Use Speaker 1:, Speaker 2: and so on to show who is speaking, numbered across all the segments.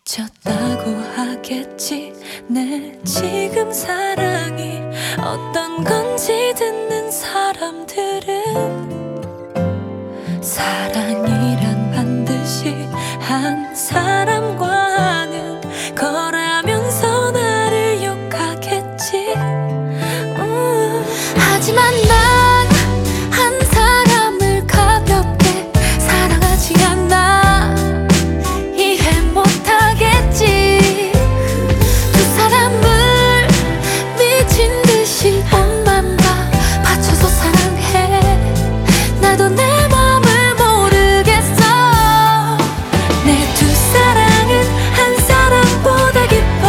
Speaker 1: 지쳤다고 하겠지. 내 지금 사랑이 어떤 건지 듣는 사람들은 사랑이란 반드시 한 사람과 하는 거라면서 나를 욕하겠지. 하지만 난 한 사람을 가볍게 사랑하지 않아. 이해 못하겠지. 두 사람을 미친 듯이 온 맘 다 바쳐서 사랑해. 나도 내 맘을 모르겠어. 내 두 사랑은 한 사람보다 깊어.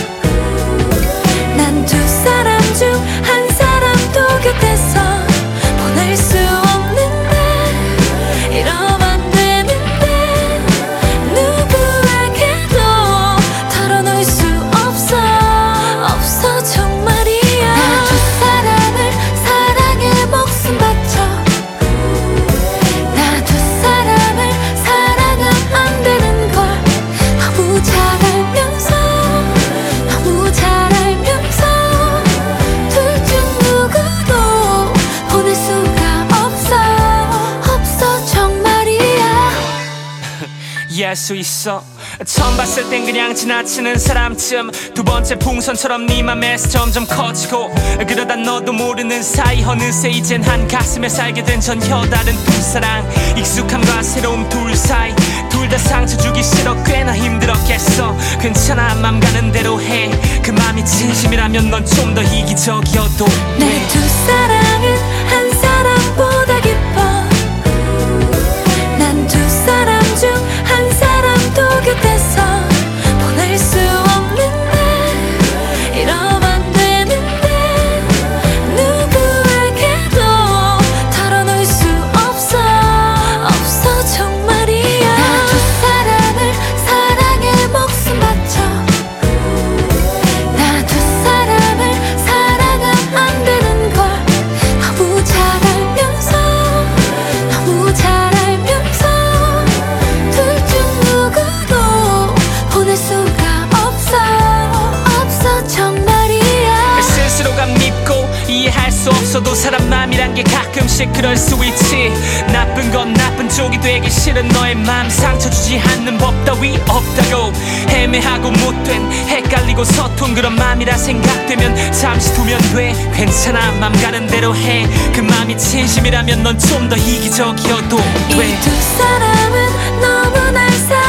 Speaker 1: 난 두 사람 중 한 사람도 곁에서 보낼 수 없는데, 이러면 안 되는데, 누구에게도 털어놓을 수 없어 정말이야. 나 두 사람을 사랑에 목숨 바쳐. 나 두 사람을 사랑하면 안 되는 걸 너무 잘 알면서 둘 중 누구도 보낼 수가 없어 정말이야.
Speaker 2: 이해할 수 있어. 처음 봤을 땐 그냥 지나치는 사람쯤, 두 번째 풍선처럼 네 맘에서 점점 커지고, 그러다 너도 모르는 사이 어느새 이젠 한 가슴에 살게 된 전혀 다른 두 사랑. 익숙함과 새로움 둘 사이, 둘 다 상처 주기 싫어. 꽤나 힘들었겠어. 괜찮아, 맘 가는 대로 해. 그 맘이 진심이라면 넌 좀 더 이기적이어도
Speaker 1: 내 두 사랑은 한 사람보다 깊어. 난 두 사람 중 한 사람도 곁에서 보낼 수 없는데, 이러면 안 되는데, 누구에게도 털어놓을 수 없어 정말이야. 나 두 사람을 사랑에 목숨 바쳐. 나 두 사람을 사랑하면 안 되는 걸 너무 잘 알면서 둘 중 누구도 보낼 수가 없어 정말이야.
Speaker 2: 스스로가 밉고 이해할 수 없어도 사람 맘이란 게 가끔씩 그럴 수 있지. 나쁜 건 나쁜 쪽이 되기 싫은 너의 맘 상처 주지 않는 법 따위 없다고. 애매하고 못된, 헷갈리고 서툰 그런 맘이라 생각되면 잠시 두면 돼. 괜찮아, 맘 가는 대로 해. 그 맘이 진심이라면 넌 좀 더 이기적이어도 돼.
Speaker 1: 이 두 사람은 너무 날 사랑해.